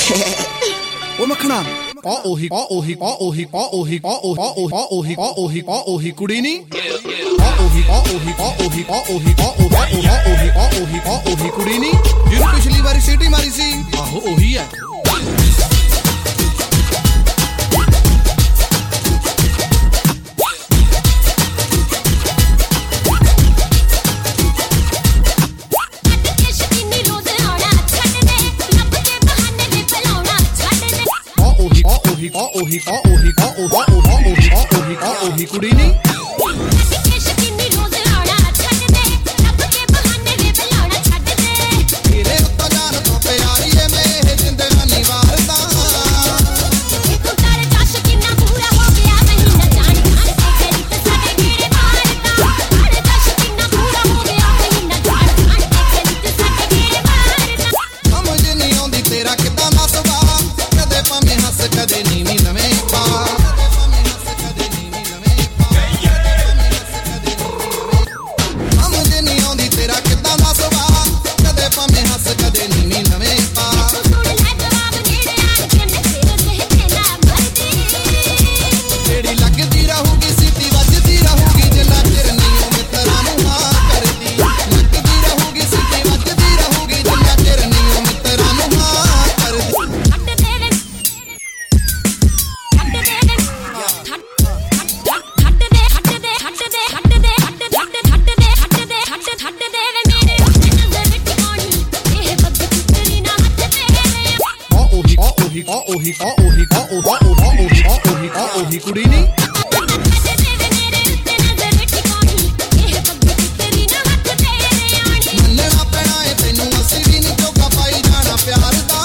ਉਹ ਮੱਖਣਾ ਉਹੀ ਕੁੜੀ ਨੀ ਉਹੀ ਕੁੜੀ ਨੀ ਜਿਹਨੂੰ ਪਿਛਲੀ ਵਾਰੀ ਸੀਟੀ ਮਾਰੀ ਸੀ। ਆਹੋ ਉਹੀ ਹੈ। ਉਹੀ ਕੁੜੀ ਨੀ ਤੇਰੇ ਉੱਤੋਂ ਜਾਨ ਤੋਂ ਪਿਆਰੀ ਏ ਮੈਂ ਇਹ ਜ਼ਿੰਦਗਾਨੀ ਵਾਰਦਾ ਸਮਝ ਨਹੀਂ ਆਉਂਦੀ ਤੇਰਾ ਕਿੱਦਾਂ ਦਾ ਸੁਭਾਅ ਕਦੇ ਭਾਵੇਂ ਹੱਸ ਕਦੇ ਨੀਵੀਂ ਨਵੇਂ ਪਾ ਉਹੀ ਕੁੜੀ ਨੀ ਮੰਨਣਾ ਪੈਣਾ ਏ ਤੈਨੂੰ ਅਸੀਂ ਵੀ ਨੀ ਚੋਕਾ ਪਾਈ ਜਾਣਾ ਪਿਆਰ ਦਾ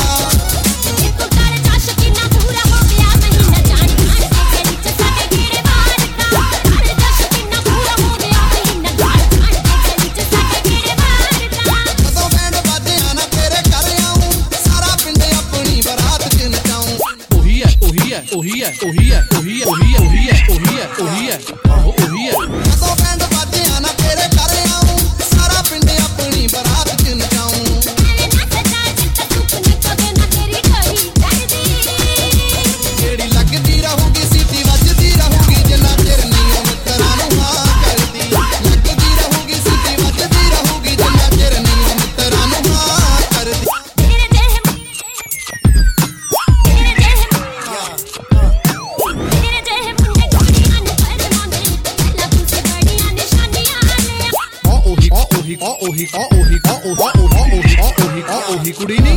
ਜਦੋਂ ਬੈਂਡ ਬਾਜਿਆਂ ਨਾ ਤੇਰੇ ਘਰ ਆਊਂ ਸਾਰਾ ਪਿੰਡ ਆਪਣੀ ਬਰਾਤ ਚ ਨਚਾਊਂ। ਉਹੀ ਹੈ ਆਹੋ ਉਹੀ ਹੈ। ਜਦੋਂ ਬੈਂਡ ਬਾਜਿਆਂ ਨਾ ਤੇਰੇ ਘਰ ਆਊਂ ਸਾਰਾ ਪਿੰਡ ਆਪਣੀ ਬਰਾਤ ਚ ਨਚਾਊਂ। ਜਿਹੜੀ ਲੱਗਦੀ ਰਹੂਗੀ ਸੀਟੀ ਵੱਜਦੀ ਰਹੂਗੀ ਜਿੰਨਾ ਚਿਰ ਨਹੀਂ ਉਹ ਮਿੱਤਰਾਂ ਨੂੰ ਹਾਂ ਕਰਦੀ। ਲੱਗਦੀ ਰਹੂਗੀ ਸੀਟੀ ਵੱਜਦੀ ਰਹੂਗੀ ਜਿੰਨਾ ਚਿਰ ਨਹੀਂ ਉਹ ਮਿੱਤਰਾਂ ਨੂੰ ਹਾਂ ਕਰਦੀ। ਉਹੀ ਕੁੜੀ ਨੀ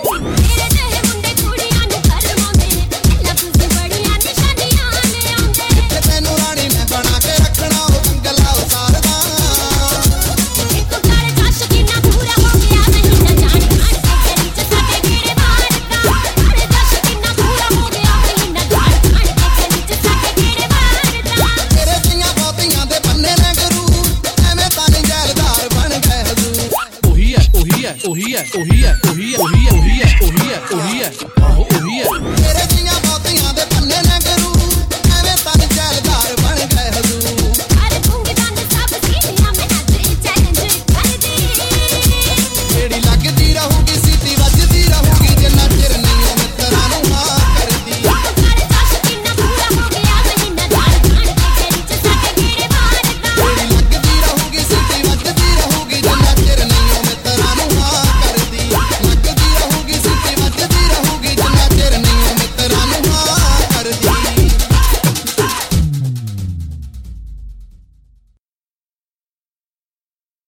ਤੈਨੂੰ ਰਾਣੀ ਮੈਂ ਬਣਾ ਕੇ ਰੱਖਣਾ ਉਹ ਅੰਗਲਾ ਉਤਾਰਦਾ ਤੇਰੇ ਦੀਆਂ ਬਹੁਤੀਆਂ ਦੇ ਬੰਨੇ ਨੇ ਗੁਰੂ ਐਵੇਂ ਤਾਂ ਨਹੀਂ ਜੈਲਦਾਰ ਬਣ ਗਏ ਹਜ਼ੂਰ। ਉਹੀ ਹੈ।